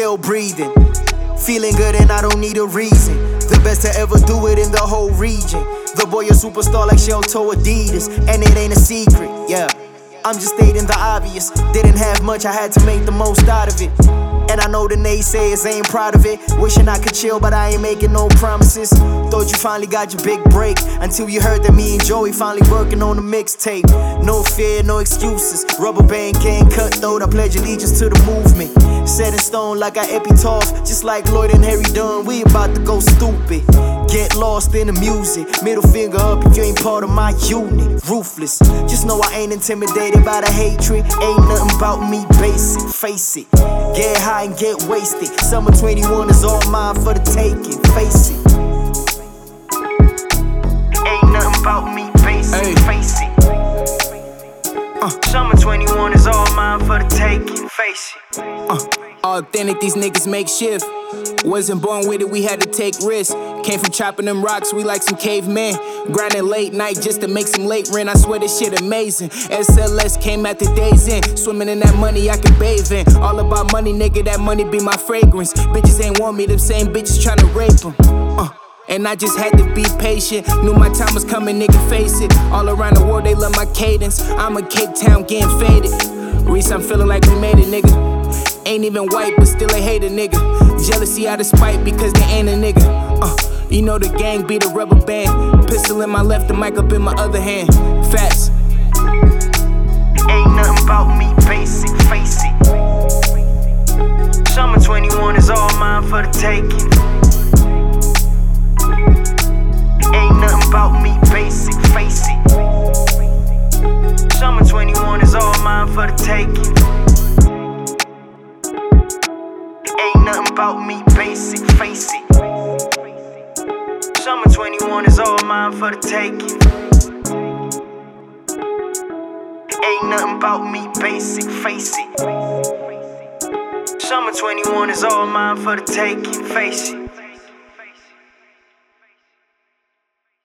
still breathing. Feeling good and I don't need a reason. The best to ever do it in the whole region. The boy a superstar like Shelto Adidas, and it ain't a secret, yeah. I'm just stating the obvious. Didn't have much, I had to make the most out of it. And I know the naysayers ain't proud of it. Wishing I could chill, but I ain't making no promises. Thought you finally got your big break, until you heard that me and Joey finally working on the mixtape. No fear, no excuses. Rubber band gang cutthroat, I pledge allegiance to the movement. Set in stone like I epitaph, just like Lloyd and Harry Dunn. We about to go stupid. Get lost in the music. Middle finger up if you ain't part of my unit. Ruthless. Just know I ain't intimidated by the hatred. Ain't nothing about me basic. Face it. Get high and get wasted. Summer 21 is all mine for the taking. Face it. Ain't nothing about me basic. Hey. Face it. Summer 21 is all mine for the taking. Face it. Authentic, these niggas make shift. Wasn't born with it, we had to take risks. Came from chopping them rocks, we like some cavemen. Grinding late night just to make some late rent. I swear this shit amazing. SLS came at the days in. Swimming in that money I can bathe in. All about money, nigga, that money be my fragrance. Bitches ain't want me, them same bitches tryna rape them. And I just had to be patient. Knew my time was coming, nigga, face it. All around the world, they love my cadence. I'm in Cape Town getting faded. Reese, I'm feeling like we made it, nigga. Ain't even white, but still a hater, nigga. Jealousy out of spite because they ain't a nigga. You know the gang be the rubber band. Pistol in my left, the mic up in my other hand. Facts. Ain't nothing about me basic, face it. Summer 21 is all mine for the taking. Ain't nothing about me basic, face it. Summer 21 is all mine for the taking. Ain't nothing about me basic, face it. Summer 21 is all mine for the taking. Ain't nothing about me basic, face it. Summer 21 is all mine for the taking, face it.